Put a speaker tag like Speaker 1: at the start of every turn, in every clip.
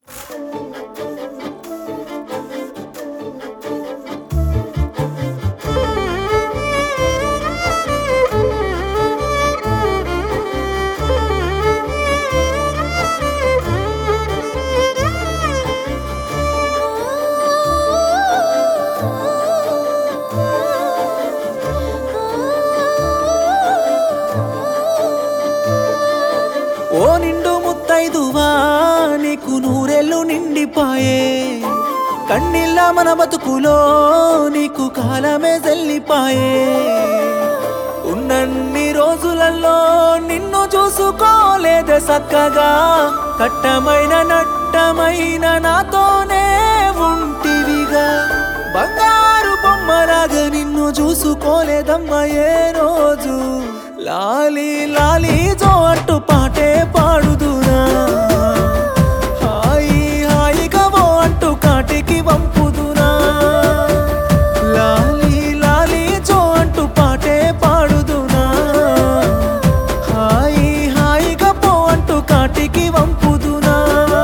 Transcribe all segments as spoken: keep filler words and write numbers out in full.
Speaker 1: ఓ నిండు ముత్తైదువా నీకు నూరెళ్ళు నిండిపాయే, కన్నీళ్ళ మన బతుకులో నీకు కాలమే జల్లిపాయే. ఉన్నన్ని రోజులలో నిన్ను చూసుకోలేదే సక్కగా, కట్టమైన నట్టమైన నాతోనే ఉంటివిగా. బంగారు బొమ్మలాగా నిన్ను చూసుకోలేదమ్మా ఏ రోజు. లాలి లాలి జో అంటూ పాటే పాడుదునా, హాయి హాయిగా ఓ అంటూ కాటికి వంపుదునా. లాలి లాలి జో అంటూ పాటే పాడుదునా, హాయి హాయిగా పో అంటూ కాటికి వంపుదునా.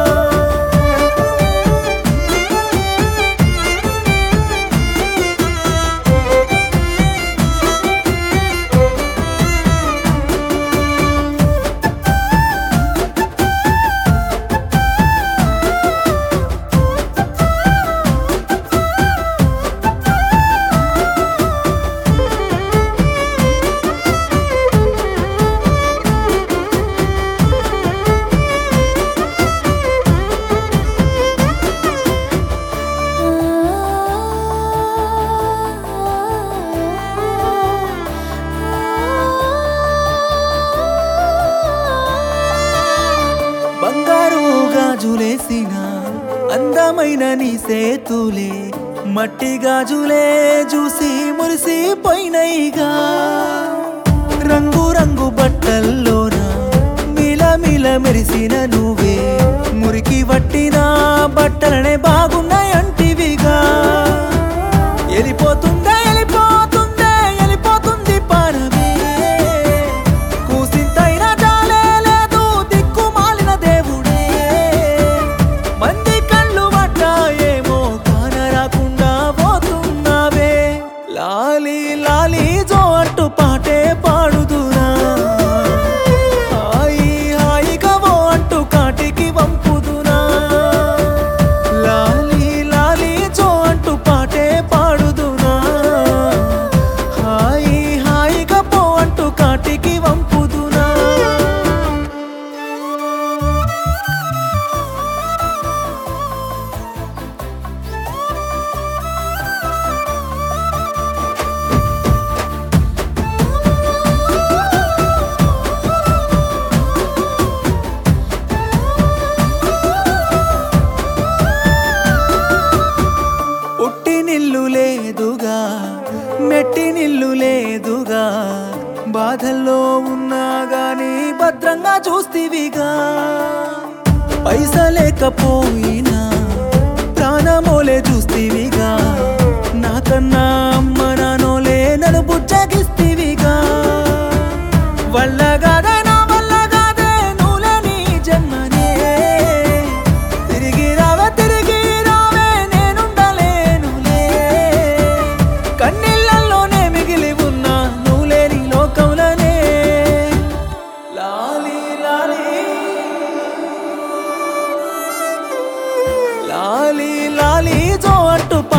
Speaker 1: బంగారు గాజులేసిన అందమైన నీ సేతులే, మట్టి గాజులే చూసి మురిసిపోయినయిగా. రంగు రంగు బట్టల్లోన మిల మిల మెరిసిన నువ్వే, మురికి పట్టిన బట్టలనే బాగున్నాయంటివిగా. వెళ్ళిపోతుందా వెళ్ళిపోతుందే వెళ్ళిపోతుంది పారవే, కూసింతైనా జాలే లేదు దిక్కు మాలిన దేవుడే. మంది కళ్ళు పడ్డాయేమో కాన రాకుండా పోతున్నావే. లాలి లాలి జో అంటూ పాటే పాడుదునా, హాయి హాయిగా ఓ అంటూ కాటికి వంపుదునా. లాలి లాలి జో అంటూ పాటే పాడుదునా, హాయి హాయిగా పో అంటూ కాటికి వంపుదునా. పుట్టి నిల్లు లేదుగా మెట్టి నిల్లు లేదుగా, బాధల్లో ఉన్నా గాని భద్రంగా చూస్తీవిగా. పైసలేకపోయినా ప్రాణమోలే చూస్తీవిగా, నాకన్నా అమ్మ నానోలే నన్ను బుజ్జగిస్తీవిగా. వల్లగాదే నా వల్లగాదే నువ్వులే నీ జన్మనే, తిరిగి రావే తిరిగి రావే నేనుండలేనులే. కన్నీళ్ళల్లోనే మిగిలి ఉన్నా నువ్వు లేని లోకంలోనే. లాలి లాలి లాలి లాలి జో అంటూ